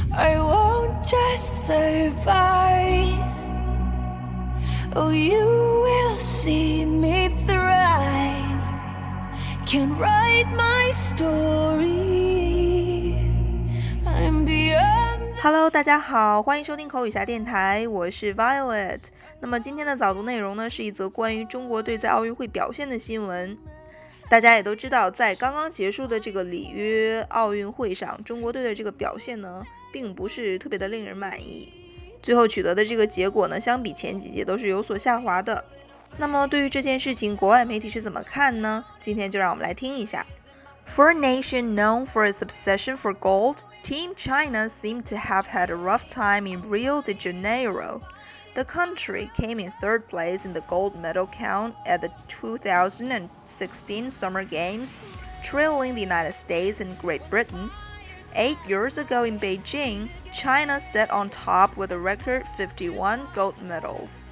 I won't just survive. Oh, you will see me thrive. Can write my story. I'm beyond.Hello， 大家好，欢迎收听口语侠电台，我是 Violet。那么今天的早读内容呢，是一则关于中国队在奥运会表现的新闻。大家也都知道，在刚刚结束的这个里约奥运会上，中国队的这个表现呢，并不是特别的令人满意。最后取得的这个结果呢，相比前几届都是有所下滑的。那么对于这件事情，国外媒体是怎么看呢？今天就让我们来听一下。For a nation known for its obsession for gold, Team China seemed to have had a rough time in Rio de Janeiro. The country came in third place in the gold medal count at the 2016 Summer Games, trailing the United States and Great Britain. 8 years ago in Beijing, China sat on top with a record 51 gold medals.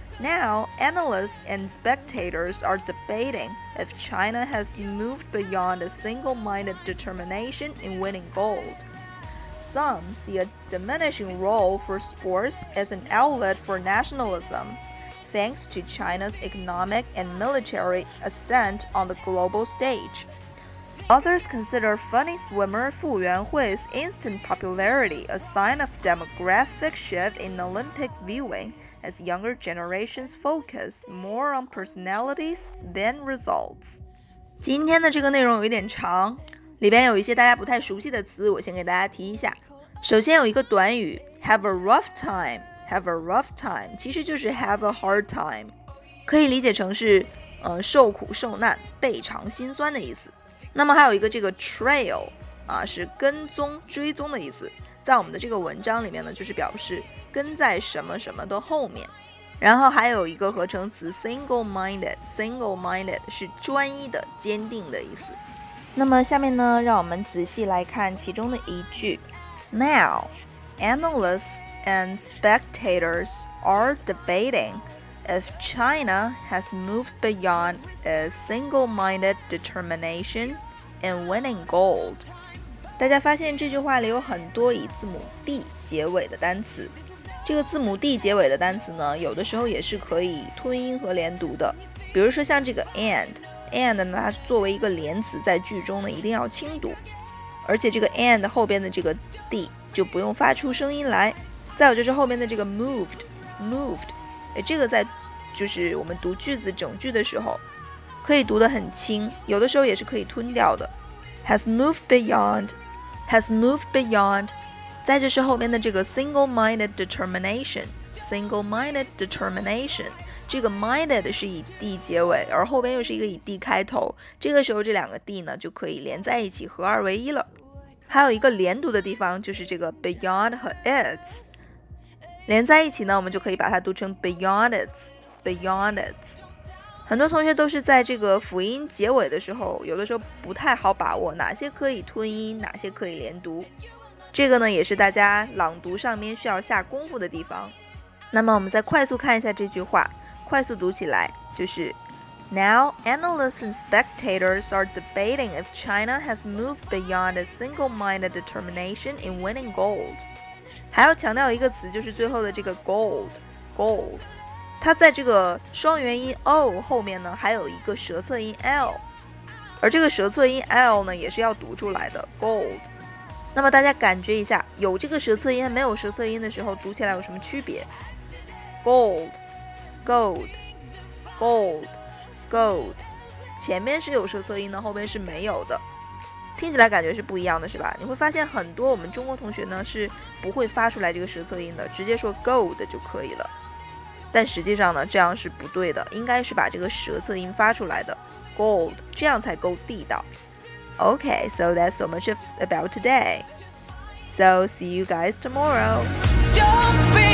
Now, analysts and spectators are debating if China has moved beyond a single-minded determination in winning gold. Some see a diminishing role for sports as an outlet for nationalism, thanks to China's economic and military ascent on the global stage. Others consider funny swimmer Fu Yuanhui's instant popularity a sign of demographic shift in Olympic viewing, as younger generations focus more on personalities than results. 今天的这个内容有一点长，里边有一些大家不太熟悉的词，我先给大家提一下。首先有一个短语 have a rough time， have a rough time 其实就是 have a hard time， 可以理解成是受苦受难、倍尝心酸的意思。那么还有一个这个 trail 是跟踪、追踪的意思，在我们的这个文章里面呢，就是表示跟在什么什么的后面。然后还有一个合成词 single-minded 是专一的、坚定的意思。那么下面呢，让我们仔细来看其中的一句。Now, analysts and spectators are debating if China has moved beyond a single-minded determination in winning gold. 大家发现这句话里有很多以字母 D 结尾的单词。这个字母 D 结尾的单词呢，有的时候也是可以吞音和连读的。比如说像这个 and 呢，它作为一个连词在句中呢，一定要轻读。而且这个 and 后边的这个 D 就不用发出声音来。再有就是后面的这个 moved， 这个在就是我们读句子整句的时候，可以读得很轻，有的时候也是可以吞掉的。has moved beyond， 再就是后面的这个 single-minded determination， 这个 minded 是以 D 结尾，而后边又是一个以 D 开头，这个时候这两个 D 呢就可以连在一起，合二为一了。还有一个连读的地方，就是这个 beyond 和 its 连在一起呢，我们就可以把它读成 beyond its。很多同学都是在这个辅音结尾的时候，有的时候不太好把握哪些可以吞音，哪些可以连读。这个呢也是大家朗读上面需要下功夫的地方。那么我们再快速看一下这句话，快速读起来就是 Now, analysts and spectators are debating if China has moved beyond a single-minded determination in winning gold. 还要强调一个词，就是最后的这个 gold， 它在这个双元音 o 后面呢，还有一个舌侧音 l， 而这个舌侧音 l 呢，也是要读出来的 gold。那么大家感觉一下，有这个舌侧音和没有舌侧音的时候，读起来有什么区别？ gold， 前面是有舌侧音的，后面是没有的，听起来感觉是不一样的，是吧？你会发现很多我们中国同学呢是不会发出来这个舌侧音的，直接说 gold 就可以了。但实际上呢，这样是不对的，应该是把这个舌侧音发出来的 gold， 这样才够地道。Okay, so that's so much about today. So see you guys tomorrow. Don't be